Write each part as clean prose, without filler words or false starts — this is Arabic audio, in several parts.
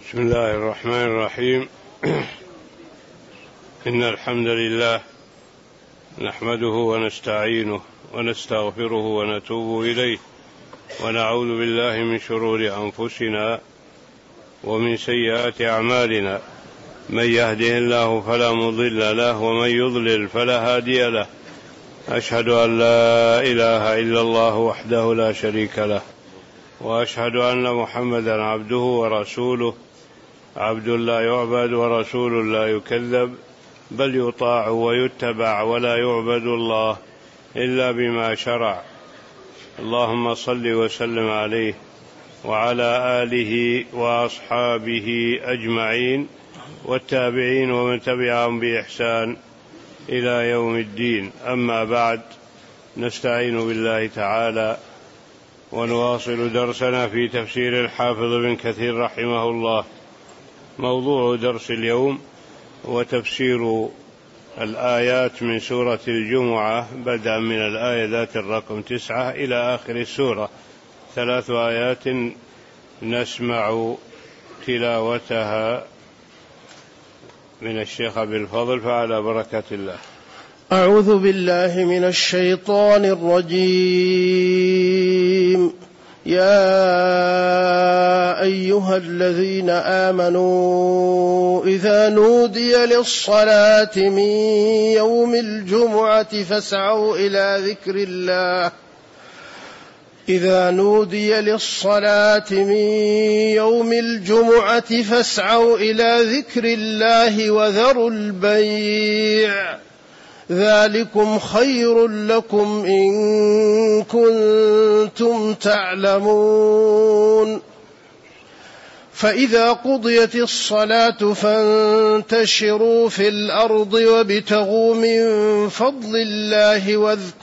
بسم الله الرحمن الرحيم. إن الحمد لله نحمده ونستعينه ونستغفره ونتوب إليه، ونعوذ بالله من شرور أنفسنا ومن سيئات أعمالنا. من يهده الله فلا مضل له، ومن يضلل فلا هادي له. أشهد أن لا إله إلا الله وحده لا شريك له، وأشهد أن محمدا عبده ورسوله، عبد لا يعبد ورسول لا يكذب، بل يطاع ويتبع، ولا يعبد الله إلا بما شرع. اللهم صل وسلم عليه وعلى آله وأصحابه أجمعين، والتابعين ومن تبعهم بإحسان إلى يوم الدين. أما بعد، نستعين بالله تعالى ونواصل درسنا في تفسير الحافظ ابن كثير رحمه الله. موضوع درس اليوم وتفسير الآيات من سورة الجمعة، بدءا من الآية ذات الرقم 9 إلى آخر السورة. 3 آيات نسمع تلاوتها من الشيخ أبي الفضل، فعلى بركة الله. أعوذ بالله من الشيطان الرجيم. يا أيها الذين آمنوا إذا نودي للصلاة من يوم الجمعة فاسعوا إلى ذكر الله وذروا البيع، ذلكم خير لكم إن كنتم تعلمون. فإذا قضيت الصلاة فانتشروا في الأرض وابتغوا من فضل الله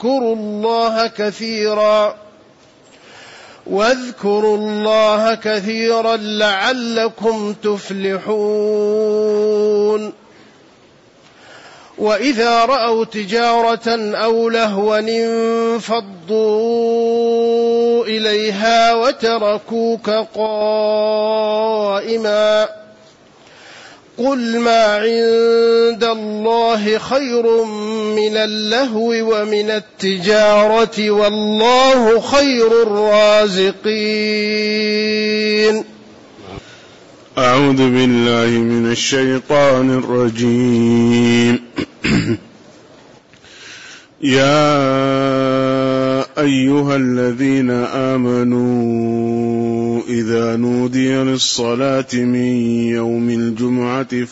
واذكروا الله كثيرا لعلكم تفلحون. وإذا رأوا تجارة أو لهوا انفضوا إليها وتركوك قائما. قل ما عند الله خير من اللهو ومن التجارة، والله خير الرازقين. أعوذ بالله من الشيطان الرجيم. يا أيها الذين آمنوا إذا نودي للصلاة من يوم الجمعة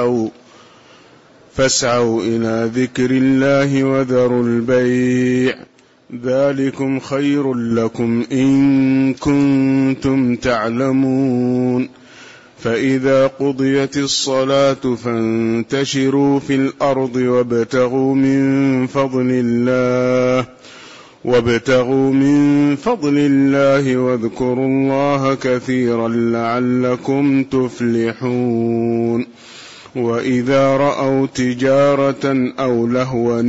فاسعوا إلى ذكر الله وذروا البيع، ذلكم خير لكم إن كنتم تعلمون. فإذا قضيت الصلاة فانتشروا في الأرض وابتغوا من فضل الله واذكروا الله كثيرا لعلكم تفلحون. وإذا رأوا تجارة أو لهوا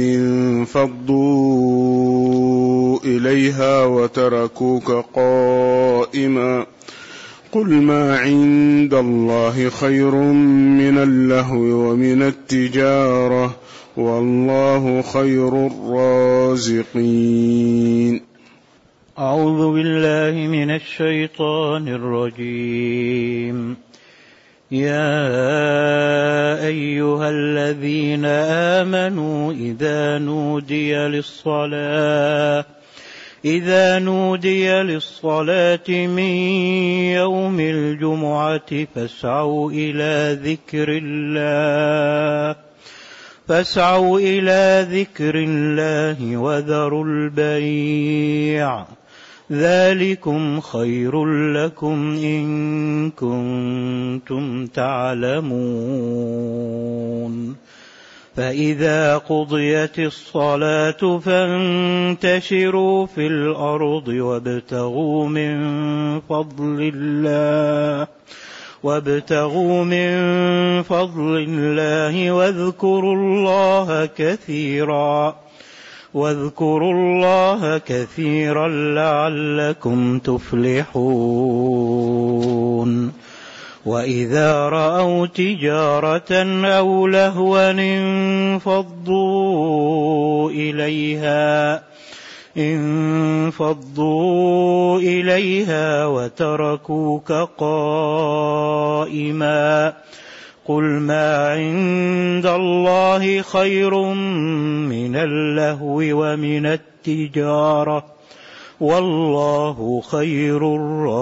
انفضوا إليها وتركوك قائما. قل ما عند الله خير من اللهو ومن التجارة، والله خير الرازقين. أعوذ بالله من الشيطان الرجيم. يا أيها الذين آمنوا إذا نودي للصلاة من يوم الجمعة فاسعوا إلى ذكر الله وذروا البيع، ذلكم خير لكم إن كنتم تعلمون. فإذا قضيت الصلاة فانتشروا في الأرض وابتغوا من فضل الله واذكروا الله كثيرا لعلكم تفلحون. وإذا رأوا تجارة أو لهوا انفضوا إليها وتركوك قائما قل ما عند الله خير من اللهو ومن التجارة والله خير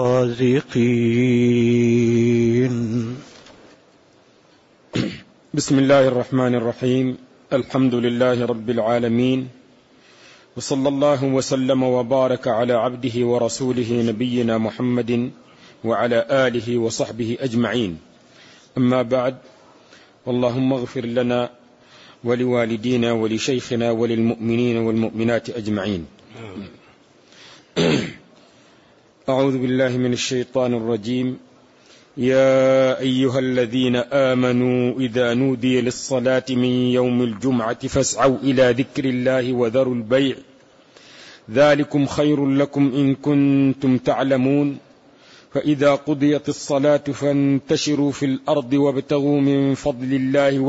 الرازقين. بسم الله الرحمن الرحيم. الحمد لله رب العالمين، وصلى الله وسلم وبارك على عبده ورسوله نبينا محمد وعلى آله وصحبه أجمعين. أما بعد، اللهم اغفر لنا ولوالدينا ولشيخنا وللمؤمنين والمؤمنات أجمعين. أعوذ بالله من الشيطان الرجيم. يا أيها الذين آمنوا إذا نودي للصلاة من يوم الجمعة فاسعوا إلى ذكر الله وذروا البيع ذلكم خير لكم إن كنتم تعلمون. فإذا قضيت الصلاة فانتشروا في الأرض وابتغوا من فضل الله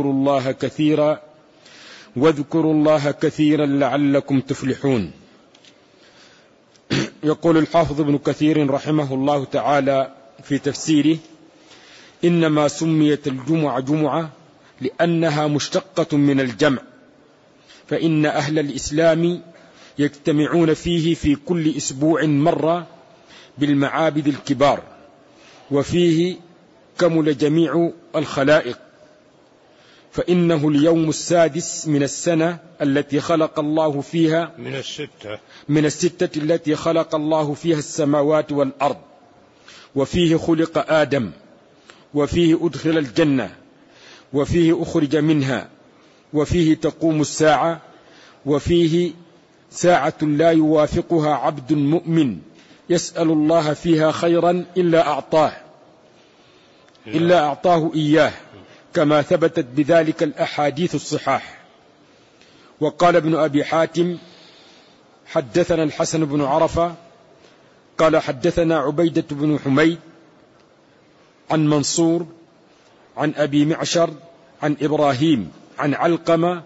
واذكروا الله كثيرا لعلكم تفلحون. يقول الحافظ ابن كثير رحمه الله تعالى في تفسيره: إنما سميت الجمعة جمعة لأنها مشتقة من الجمع، فإن أهل الإسلام يجتمعون فيه في كل أسبوع مرة بالمعابد الكبار، وفيه كمل جميع الخلائق، فإنه اليوم السادس من السنة التي خلق الله فيها من الستة التي خلق الله فيها السماوات والأرض، وفيه خلق آدم، وفيه أدخل الجنة، وفيه أخرج منها، وفيه تقوم الساعة، وفيه ساعة لا يوافقها عبد مؤمن يسأل الله فيها خيرا إلا أعطاه إياه، كما ثبتت بذلك الأحاديث الصحاح. وقال ابن أبي حاتم: حدثنا الحسن بن عرفة قال حدثنا عبيدة بن حميد عن منصور عن أبي معشر عن إبراهيم عن علقمة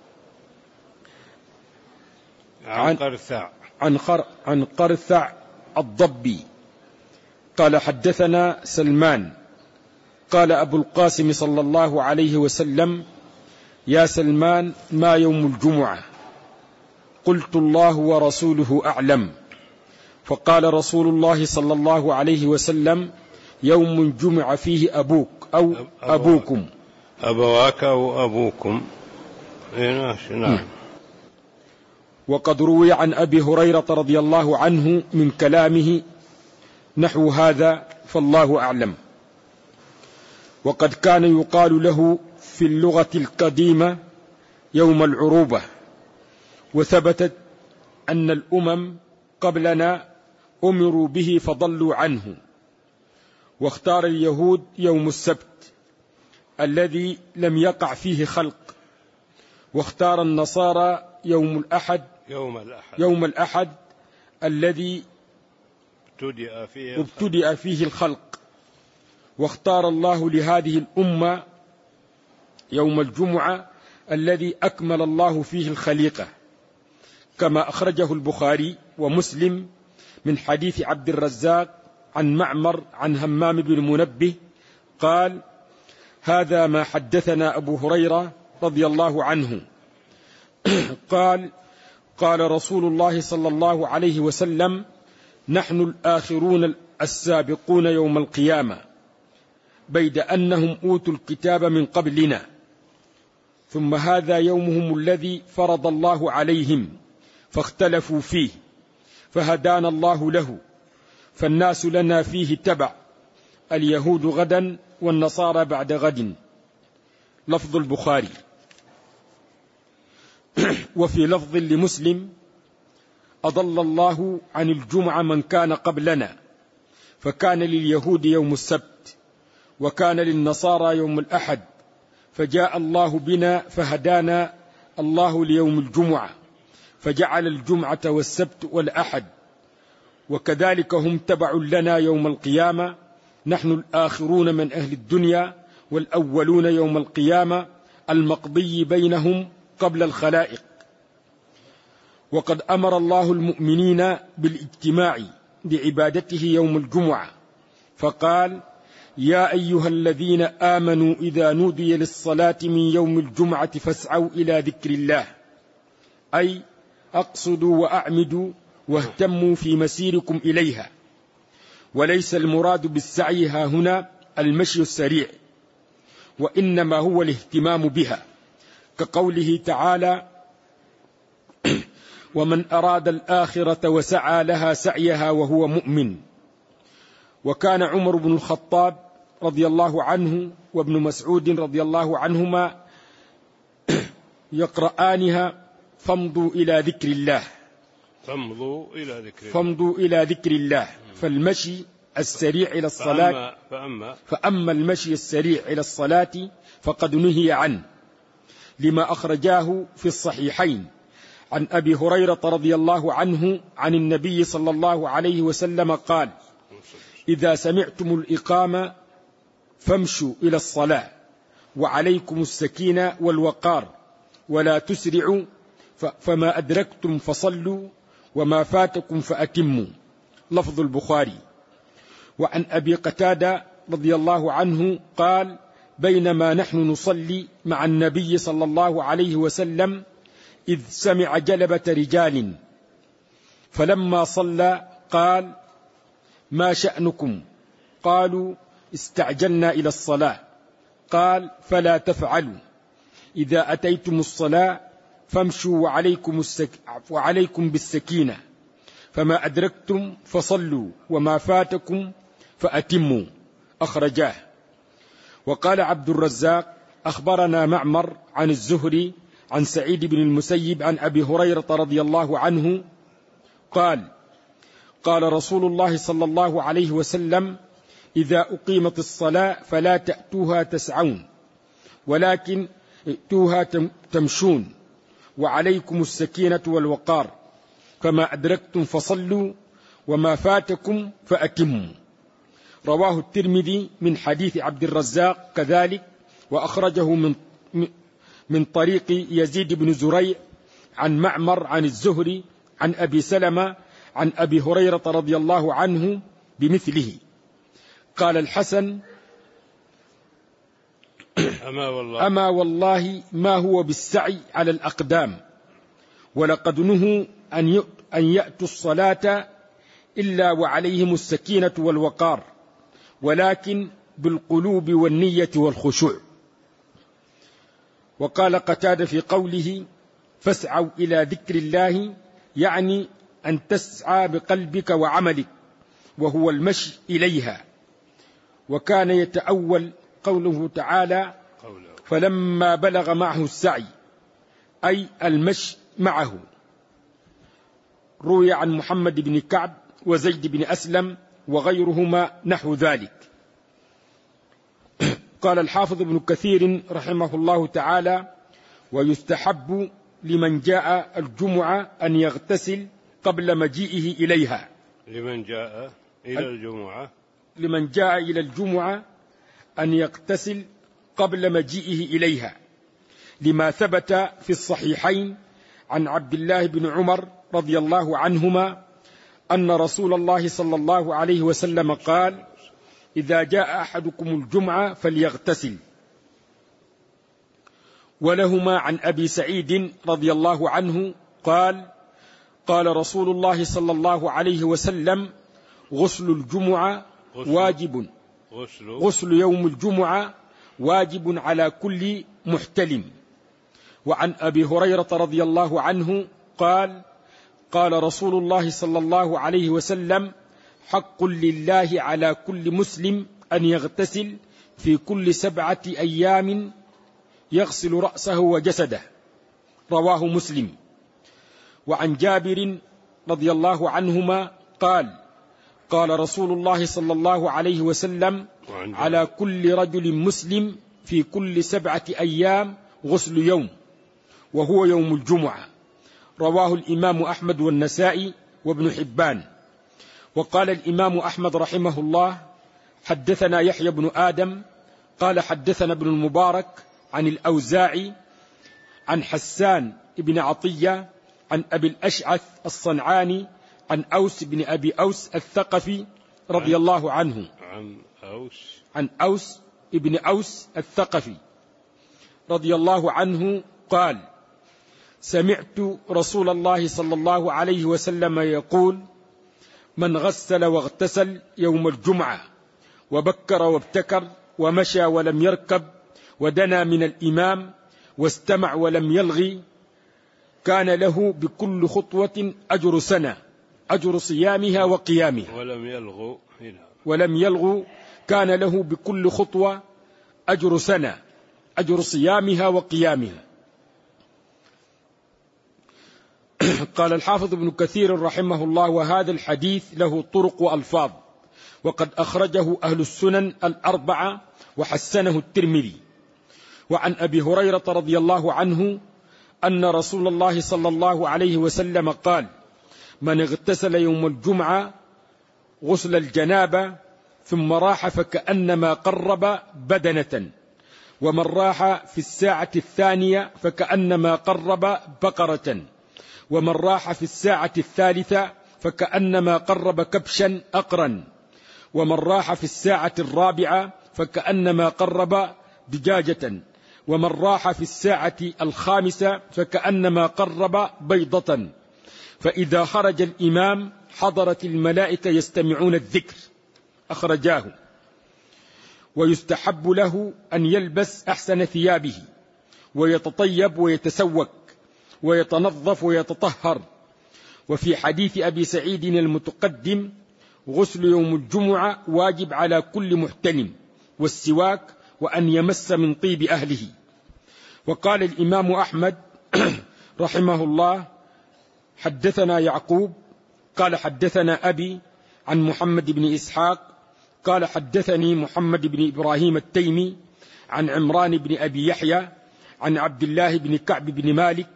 عن قرثع الضبي قال حدثنا سلمان قال أبو القاسم صلى الله عليه وسلم: يا سلمان، ما يوم الجمعة؟ قلت: الله ورسوله أعلم. فقال رسول الله صلى الله عليه وسلم: يوم جمع فيه أبوك أو أبوكم. أبواك أو أبوكم. نعم. وقد روي عن أبي هريرة رضي الله عنه من كلامه نحو هذا، فالله أعلم. وقد كان يقال له في اللغة القديمة يوم العروبة، وثبتت أن الأمم قبلنا أمروا به فضلوا عنه. واختار اليهود يوم السبت الذي لم يقع فيه خلق، واختار النصارى يوم الأحد الذي ابتدأ فيه الخلق، واختار الله لهذه الأمة يوم الجمعة الذي أكمل الله فيه الخليقة، كما أخرجه البخاري ومسلم من حديث عبد الرزاق عن معمر عن همام بن منبه قال: هذا ما حدثنا أبو هريرة رضي الله عنه قال رسول الله صلى الله عليه وسلم: نحن الآخرون السابقون يوم القيامة، بيد أنهم أوتوا الكتاب من قبلنا، ثم هذا يومهم الذي فرض الله عليهم فاختلفوا فيه، فهدانا الله له، فالناس لنا فيه تبع، اليهود غدا والنصارى بعد غد. لفظ البخاري. وفي لفظ لمسلم: أضل الله عن الجمعة من كان قبلنا، فكان لليهود يوم السبت، وكان للنصارى يوم الأحد، فجاء الله بنا فهدانا الله ليوم الجمعة، فجعل الجمعة والسبت والأحد، وكذلك هم تبع لنا يوم القيامة، نحن الآخرون من أهل الدنيا والأولون يوم القيامة المقضي بينهم قبل الخلائق. وقد أمر الله المؤمنين بالاجتماع لعبادته يوم الجمعة، فقال: يا أيها الذين آمنوا إذا نودي للصلاة من يوم الجمعة فاسعوا إلى ذكر الله، أي أقصدوا وأعمدوا واهتموا في مسيركم إليها. وليس المراد بالسعي ها هنا المشي السريع، وإنما هو الاهتمام بها، كقوله تعالى: ومن أراد الآخرة وسعى لها سعيها وهو مؤمن. وكان عمر بن الخطاب رضي الله عنه وابن مسعود رضي الله عنهما يقرآنها: فامضوا إلى ذكر الله، فامضوا إلى ذكر الله. فالمشي السريع إلى الصلاة فأما المشي السريع إلى الصلاة فقد نهي عنه، لما أخرجاه في الصحيحين عن أبي هريرة رضي الله عنه عن النبي صلى الله عليه وسلم قال: إذا سمعتم الإقامة فامشوا إلى الصلاة، وعليكم السكينة والوقار، ولا تسرعوا، فما أدركتم فصلوا وما فاتكم فأتموا. لفظ البخاري. وعن أبي قتادة رضي الله عنه قال: بينما نحن نصلي مع النبي صلى الله عليه وسلم إذ سمع جلبة رجال، فلما صلى قال: ما شأنكم؟ قالوا: استعجلنا إلى الصلاة. قال: فلا تفعلوا، إذا أتيتم الصلاة فامشوا وعليكم بالسكينة، فما أدركتم فصلوا وما فاتكم فأتموا. أخرجاه. وقال عبد الرزاق: أخبرنا معمر عن الزهري عن سعيد بن المسيب عن أبي هريرة رضي الله عنه قال: قال رسول الله صلى الله عليه وسلم: إذا أقيمت الصلاة فلا تأتوها تسعون، ولكن ائتوها تمشون، وعليكم السكينة والوقار، فما أدركتم فصلوا وما فاتكم فأتموا. رواه الترمذي من حديث عبد الرزاق كذلك، وأخرجه من طريق يزيد بن زريع عن معمر عن الزهري عن أبي سلمة عن أبي هريرة رضي الله عنه بمثله. قال الحسن: أما والله ما هو بالسعي على الأقدام، ولقد نهوا أن يأتوا الصلاة إلا وعليهم السكينة والوقار، ولكن بالقلوب والنية والخشوع. وقال قتادة في قوله: فاسعوا إلى ذكر الله، يعني أن تسعى بقلبك وعملك، وهو المشي إليها. وكان يتأول قوله تعالى: فلما بلغ معه السعي، أي المشي معه. روي عن محمد بن كعب وزيد بن أسلم وغيرهما نحو ذلك. قال الحافظ ابن كثير رحمه الله تعالى: ويستحب لمن جاء الجمعة أن يغتسل قبل مجيئه إليها. لمن جاء إلى الجمعة أن يغتسل قبل مجيئه إليها، لما ثبت في الصحيحين عن عبد الله بن عمر رضي الله عنهما أن رسول الله صلى الله عليه وسلم قال: إذا جاء أحدكم الجمعة فليغتسل. ولهما عن أبي سعيد رضي الله عنه قال: قال رسول الله صلى الله عليه وسلم: غسل الجمعة واجب، غسل يوم الجمعة واجب على كل محتلم. وعن أبي هريرة رضي الله عنه قال: قال رسول الله صلى الله عليه وسلم: حق لله على كل مسلم أن يغتسل في كل 7 أيام، يغسل رأسه وجسده. رواه مسلم. وعن جابر رضي الله عنهما قال: قال رسول الله صلى الله عليه وسلم: على كل رجل مسلم في كل 7 أيام غسل يوم، وهو يوم الجمعة. رواه الإمام أحمد والنسائي وابن حبان. وقال الإمام أحمد رحمه الله: حدثنا يحيى بن آدم قال حدثنا ابن المبارك عن الأوزاعي عن حسان بن عطية عن أبي الأشعث الصنعاني عن أوس بن أبي أوس الثقفي رضي الله عنه عن أوس بن أوس الثقفي رضي الله عنه قال سمعت رسول الله صلى الله عليه وسلم يقول من غسل واغتسل يوم الجمعة وبكر وابتكر ومشى ولم يركب ودنا من الإمام واستمع ولم يلغي كان له بكل خطوة أجر سنة أجر صيامها وقيامها ولم يلغو كان له بكل خطوة أجر سنة أجر صيامها وقيامها. قال الحافظ ابن كثير رحمه الله وهذا الحديث له طرق وألفاظ وقد أخرجه أهل السنن الأربعة وحسنه الترمذي. وعن أبي هريرة رضي الله عنه أن رسول الله صلى الله عليه وسلم قال من اغتسل يوم الجمعة غسل الجنابة ثم راح فكأنما قرب بدنة ومن راح في الساعة الثانية فكأنما قرب بقرة ومن راح في الساعة الثالثة فكأنما قرب كبشا أقرا ومن راح في الساعة الرابعة فكأنما قرب دجاجة ومن راح في الساعة الخامسة فكأنما قرب بيضة فإذا خرج الإمام حضرت الملائكة يستمعون الذكر أخرجاه. ويستحب له أن يلبس أحسن ثيابه ويتطيب ويتسوك ويتنظف ويتطهر. وفي حديث أبي سعيد المتقدم غسل يوم الجمعة واجب على كل محتلم والسواك وأن يمس من طيب أهله. وقال الإمام أحمد رحمه الله حدثنا يعقوب قال حدثنا أبي عن محمد بن إسحاق قال حدثني محمد بن إبراهيم التيمي عن عمران بن أبي يحيى عن عبد الله بن كعب بن مالك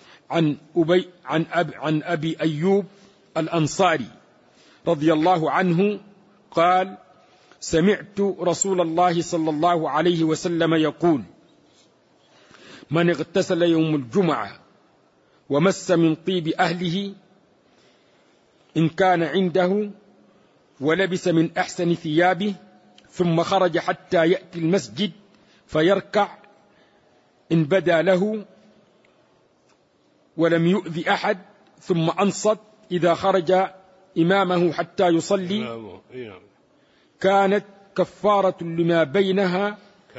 عن أبي أيوب الأنصاري رضي الله عنه قال سمعت رسول الله صلى الله عليه وسلم يقول من اغتسل يوم الجمعة ومس من طيب أهله إن كان عنده ولبس من أحسن ثيابه ثم خرج حتى يأتي المسجد فيركع إن بدا له ولم يؤذي أحد ثم أنصت إذا خرج إمامه حتى يصلي كانت كفارة لما بينها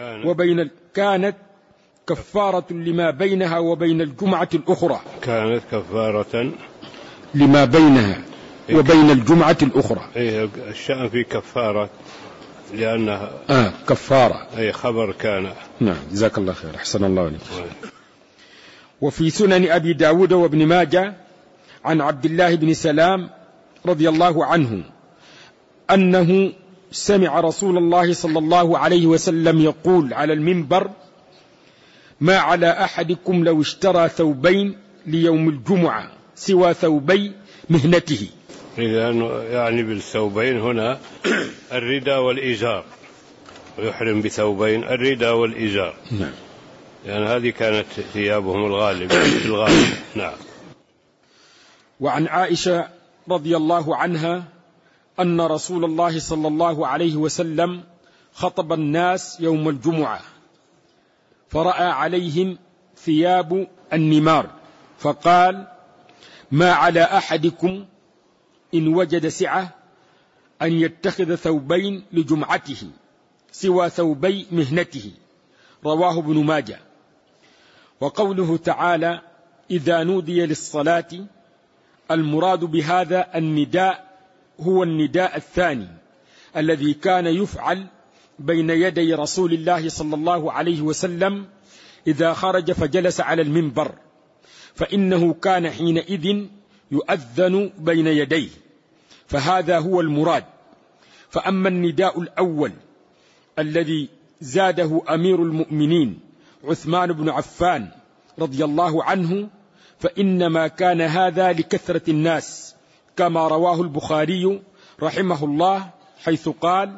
وبين الجمعة الأخرى كانت كفارة لما بينها وبين الجمعة الأخرى. الشأن في كفارة لأنها كفارة خبر كان. نعم جزاك الله خير أحسن الله عليك. وفي سنن أبي داود وابن ماجه عن عبد الله بن سلام رضي الله عنه أنه سمع رسول الله صلى الله عليه وسلم يقول على المنبر ما على أحدكم لو اشترى ثوبين ليوم الجمعة سوى ثوبي مهنته. يعني بالثوبين هنا الرداء والإزار ويحرم بثوبين الرداء والإزار. نعم. يعني هذه كانت ثيابهم الغالب. نعم. وعن عائشة رضي الله عنها أن رسول الله صلى الله عليه وسلم خطب الناس يوم الجمعة فرأى عليهم ثياب النمار فقال ما على أحدكم إن وجد سعة أن يتخذ ثوبين لجمعته سوى ثوبي مهنته. رواه ابن ماجه. وقوله تعالى إذا نودي للصلاة المراد بهذا النداء هو النداء الثاني الذي كان يفعل بين يدي رسول الله صلى الله عليه وسلم إذا خرج فجلس على المنبر فإنه كان حينئذ يؤذن بين يديه فهذا هو المراد. فأما النداء الأول الذي زاده أمير المؤمنين عثمان بن عفان رضي الله عنه فإنما كان هذا لكثرة الناس كما رواه البخاري رحمه الله حيث قال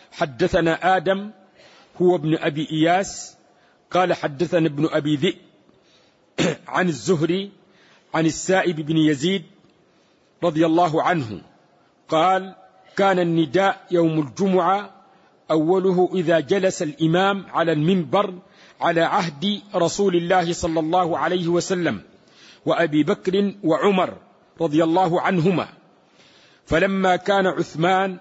حدثنا آدم هو ابن أبي إياس قال حدثنا ابن أبي ذئب عن الزهري عن السائب بن يزيد رضي الله عنه قال كان النداء يوم الجمعة أوله إذا جلس الإمام على المنبر على عهد رسول الله صلى الله عليه وسلم وأبي بكر وعمر رضي الله عنهما، فلما كان عثمان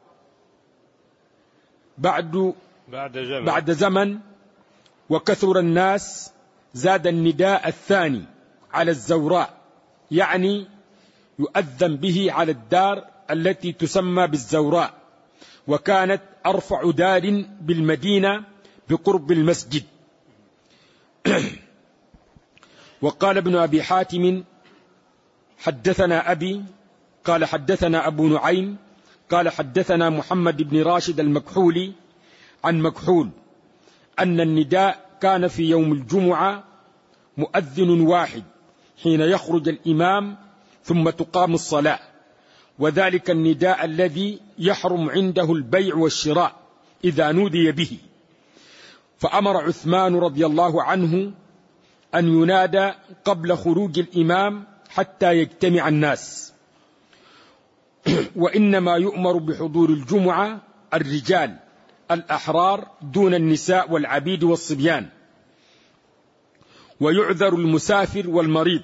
بعد زمن وكثر الناس زاد النداء الثاني على الزوراء، يعني يؤذن به على الدار التي تسمى بالزوراء، وكانت أرفع دار بالمدينة بقرب المسجد. وقال ابن أبي حاتم حدثنا أبي قال حدثنا أبو نعيم قال حدثنا محمد بن راشد المكحولي عن مكحول أن النداء كان في يوم الجمعة مؤذن واحد حين يخرج الإمام ثم تقام الصلاة، وذلك النداء الذي يحرم عنده البيع والشراء إذا نودي به. فأمر عثمان رضي الله عنه أن ينادى قبل خروج الإمام حتى يجتمع الناس، وإنما يؤمر بحضور الجمعة الرجال الأحرار دون النساء والعبيد والصبيان، ويعذر المسافر والمريض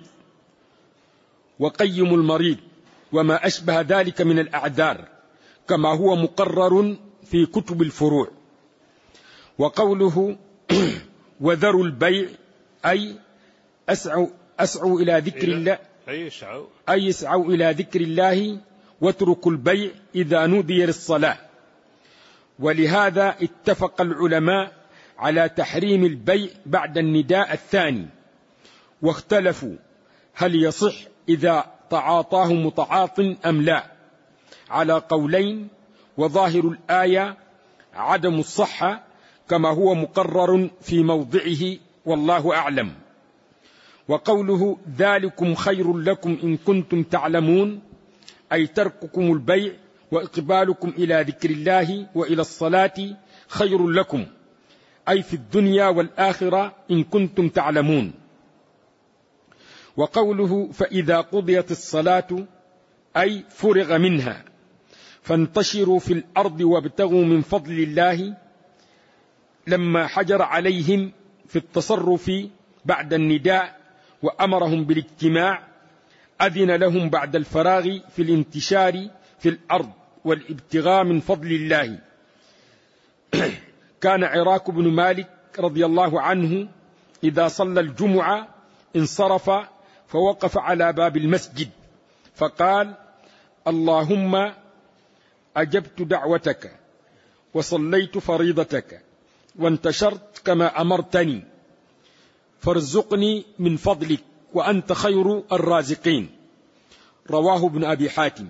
وقيم المريض وما أشبه ذلك من الأعذار كما هو مقرر في كتب الفروع. وقوله وذروا البيع أي أسعوا إلى ذكر الله، أي يسعوا إلى ذكر الله واتركوا البيع إذا نودي للصلاة. ولهذا اتفق العلماء على تحريم البيع بعد النداء الثاني، واختلفوا هل يصح إذا تعاطاه متعاط أم لا، على قولين، وظاهر الآية عدم الصحة كما هو مقرر في موضعه والله أعلم. وقوله ذلكم خير لكم إن كنتم تعلمون أي ترككم البيع وإقبالكم إلى ذكر الله وإلى الصلاة خير لكم، أي في الدنيا والآخرة إن كنتم تعلمون. وقوله فإذا قضيت الصلاة أي فرغ منها فانتشروا في الأرض وابتغوا من فضل الله، لما حجر عليهم في التصرف بعد النداء وأمرهم بالاجتماع أذن لهم بعد الفراغ في الانتشار في الأرض والابتغاء من فضل الله. كان عراك بن مالك رضي الله عنه إذا صلى الجمعة انصرف فوقف على باب المسجد فقال اللهم أجبت دعوتك وصليت فريضتك وانتشرت كما أمرتني فارزقني من فضلك وأنت خير الرازقين. رواه ابن أبي حاتم.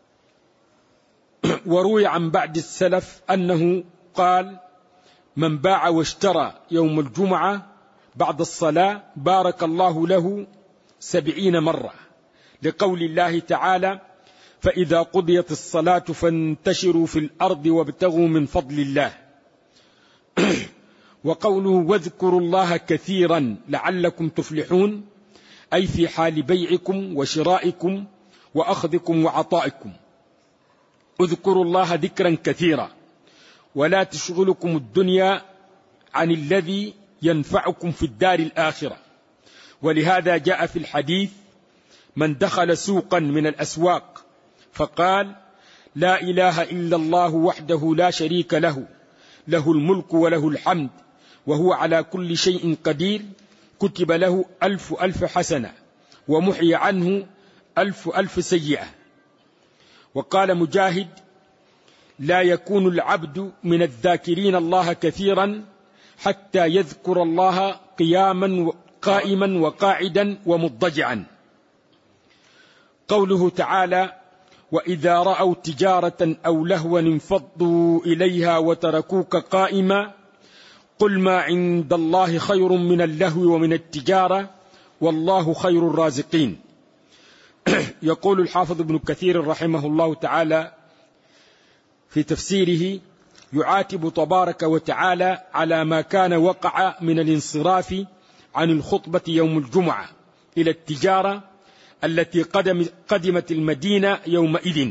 وروي عن بعض السلف أنه قال من باع واشترى يوم الجمعة بعد الصلاة بارك الله له 70 مرة، لقول الله تعالى فإذا قضيت الصلاة فانتشروا في الأرض وابتغوا من فضل الله. وقوله واذكروا الله كثيرا لعلكم تفلحون أي في حال بيعكم وشرائكم وأخذكم وعطائكم، اذكروا الله ذكرا كثيرا ولا تشغلكم الدنيا عن الذي ينفعكم في الدار الآخرة. ولهذا جاء في الحديث من دخل سوقا من الأسواق فقال لا إله إلا الله وحده لا شريك له له الملك وله الحمد وهو على كل شيء قدير كتب له 1000 حسنة ومحي عنه 1000 سيئة. وقال مجاهد لا يكون العبد من الذاكرين الله كثيرا حتى يذكر الله قائما وقاعدا ومضجعا. قوله تعالى وإذا رأوا تجارة أو لهوا انفضوا إليها وتركوك قائما قل ما عند الله خير من اللهو ومن التجارة والله خير الرازقين. يقول الحافظ ابن كثير رحمه الله تعالى في تفسيره يعاتب تبارك وتعالى على ما كان وقع من الانصراف عن الخطبة يوم الجمعة إلى التجارة التي قدمت المدينة يومئذ.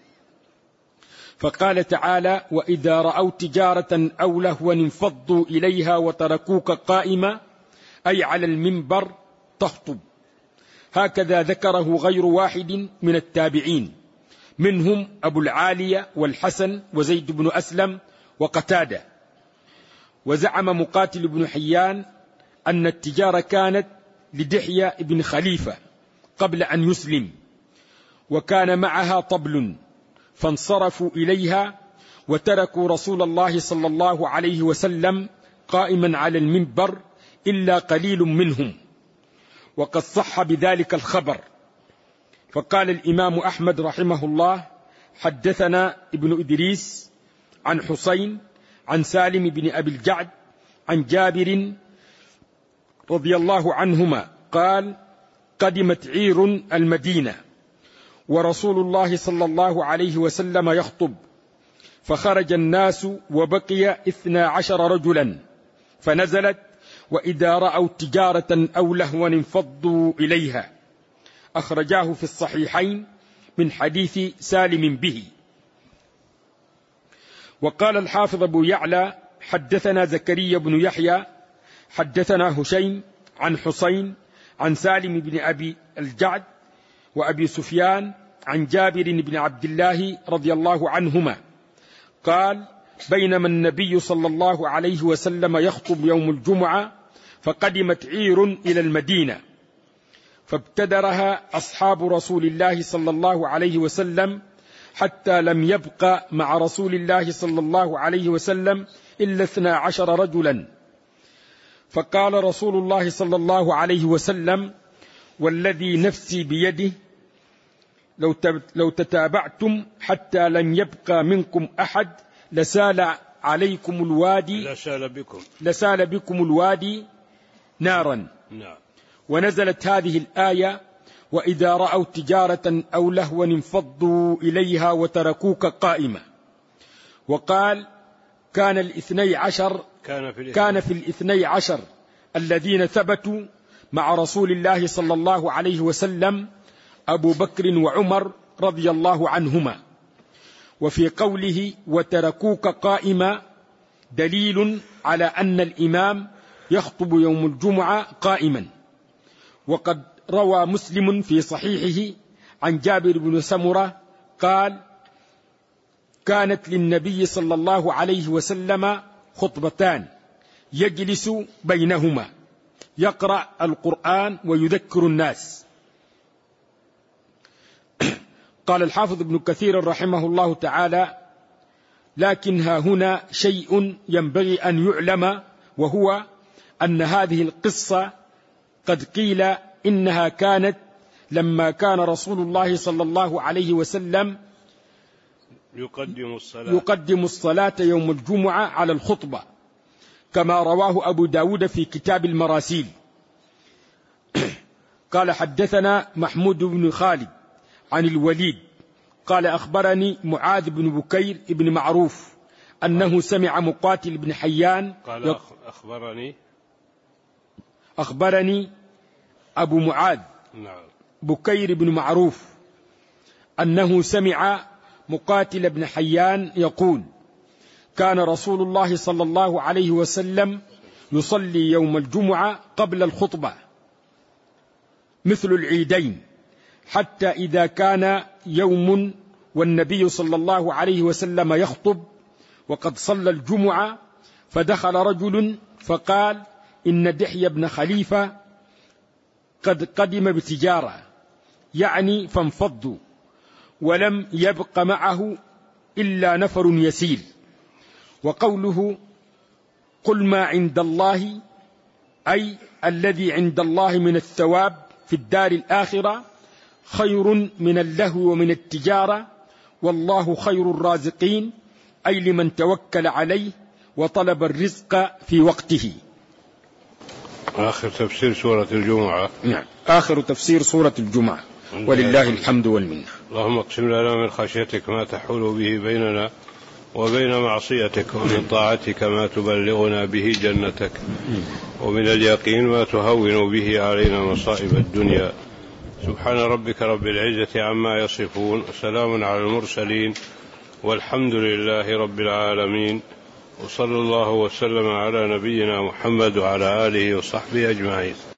فقال تعالى: وإذا رأوا تجارة أو لهوا انفضوا إليها وتركوك قائما، أي على المنبر تخطب. هكذا ذكره غير واحد من التابعين، منهم أبو العالية والحسن وزيد بن أسلم وقتادة. وزعم مقاتل بن حيان أن التجارة كانت لدحية بن خليفة قبل أن يسلم، وكان معها طبل، فانصرفوا إليها وتركوا رسول الله صلى الله عليه وسلم قائما على المنبر إلا قليل منهم، وقد صح بذلك الخبر. فقال الإمام أحمد رحمه الله: حدثنا ابن إدريس عن حسين عن سالم بن أبي الجعد عن جابر رضي الله عنهما قال: قدمت عير المدينة ورسول الله صلى الله عليه وسلم يخطب، فخرج الناس وبقي 12 رجلا، فنزلت: وإذا رأوا تجارة أو لهوا انفضوا إليها. أخرجاه في الصحيحين من حديث سالم به. وقال الحافظ أبو يعلى: حدثنا زكريا بن يحيى حدثنا هشيم عن حسين عن سالم بن أبي الجعد وأبي سفيان عن جابر بن عبد الله رضي الله عنهما قال: بينما النبي صلى الله عليه وسلم يخطب يوم الجمعة، فقدمت عير إلى المدينة، فابتدرها أصحاب رسول الله صلى الله عليه وسلم، حتى لم يبق مع رسول الله صلى الله عليه وسلم إلا 12 رجلا. فقال رسول الله صلى الله عليه وسلم: والذي نفسي بيده لو تتابعتم حتى لم يبقى منكم أحد لسال بكم الوادي نارا. نعم. ونزلت هذه الآية: وإذا رأوا تجارة أو لهوا انفضوا إليها وتركوك قائمة. وقال: كان في الاثني عشر الذين ثبتوا مع رسول الله صلى الله عليه وسلم أبو بكر وعمر رضي الله عنهما. وفي قوله وتركوك قائما دليل على أن الإمام يخطب يوم الجمعة قائما. وقد روى مسلم في صحيحه عن جابر بن سمرة قال: كانت للنبي صلى الله عليه وسلم خطبتان يجلس بينهما يقرأ القرآن ويذكر الناس. قال الحافظ ابن كثير رحمه الله تعالى: لكن ها هنا شيء ينبغي أن يعلم، وهو أن هذه القصة قد قيل إنها كانت لما كان رسول الله صلى الله عليه وسلم يقدم الصلاة يوم الجمعة على الخطبة، كما رواه أبو داود في كتاب المراسيل. قال: حدثنا محمود بن خالد عن الوليد قال: أخبرني معاذ بن بكير بن معروف أنه سمع مقاتل بن حيان قال: أخبرني أبو معاذ بكير بن معروف أنه سمع مقاتل بن حيان يقول: كان رسول الله صلى الله عليه وسلم يصلي يوم الجمعة قبل الخطبة مثل العيدين، حتى إذا كان يوم والنبي صلى الله عليه وسلم يخطب وقد صلى الجمعة، فدخل رجل فقال: إن دحية بن خليفة قد قدم بتجارة، يعني فانفضوا، ولم يبق معه إلا نفر يسير. وقوله قل ما عند الله، أي الذي عند الله من الثواب في الدار الآخرة خير من اللهو ومن التجارة، والله خير الرازقين، أي لمن توكل عليه وطلب الرزق في وقته. آخر تفسير سورة الجمعة. نعم، آخر تفسير سورة الجمعة، ولله الحمد والمنة. اللهم اقسم لنا من خشيتك ما تحول به بيننا وبين معصيتك، ومن طاعتك ما تبلغنا به جنتك، ومن اليقين ما تهون به علينا مصائب الدنيا. سبحان ربك رب العزة عما يصفون، وسلام على المرسلين، والحمد لله رب العالمين، وصلى الله وسلم على نبينا محمد وعلى آله وصحبه أجمعين.